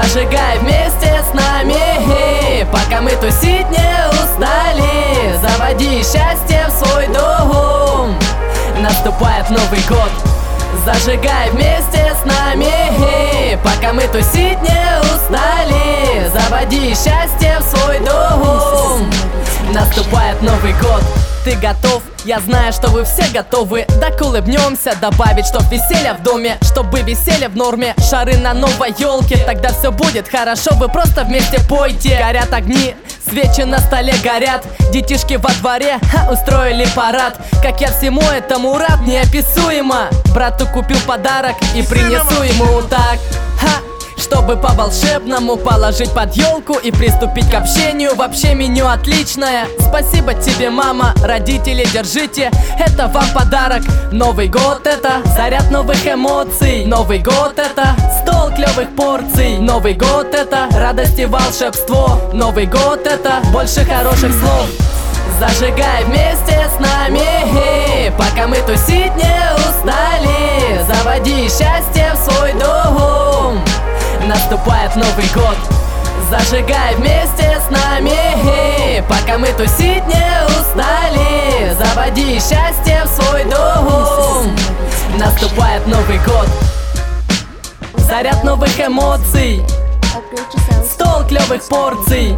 Зажигай вместе с нами, пока мы тусить не устали. Заводи счастье в свой дом, наступает Новый год. Зажигай вместе с нами, пока мы тусить не устали. Заводи счастье в свой дом, наступает Новый год. Ты готов? Я знаю, что вы все готовы. Так улыбнемся, добавить, чтоб веселье в доме, чтобы веселье в норме. Шары на новой елке, тогда все будет хорошо. Вы просто вместе пойте. Горят огни, свечи на столе горят. Детишки во дворе устроили парад. Как я всему этому рад, неописуемо. Брату купил подарок и принесу ему так. Чтобы по-волшебному положить под елку и приступить к общению. Вообще меню отличное. Спасибо тебе, мама, родители, держите. Это вам подарок. Новый год — это заряд новых эмоций. Новый год — это стол клевых порций. Новый год — это радость и волшебство. Новый год — это больше хороших слов. Зажигай вместе с нами, пока мы тусить не устали. Заводи счастье в свой дом, наступает Новый год. Зажигай вместе с нами, пока мы тусить не устали. Заводи счастье в свой дом, наступает Новый год. Заряд новых эмоций, стол клевых порций,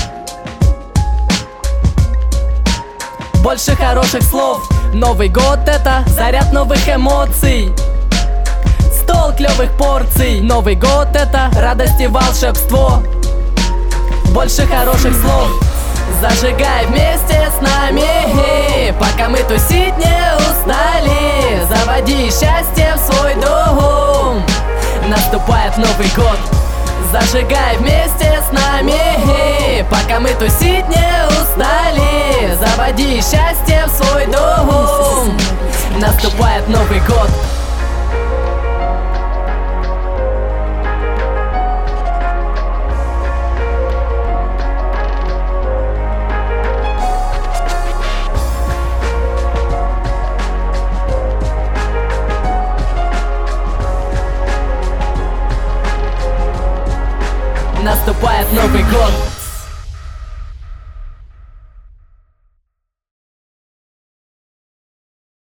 больше хороших слов. Новый год — это заряд новых эмоций, стол клевых порций. Новый год — это радость и волшебство, больше хороших слов. Зажигай вместе с нами, пока мы тусить не устали. Заводи счастье в свой дом, наступает Новый год. Зажигай вместе с нами, пока мы тусить не устали. Заводи счастье в свой дом, наступает Новый год. Наступает Новый год.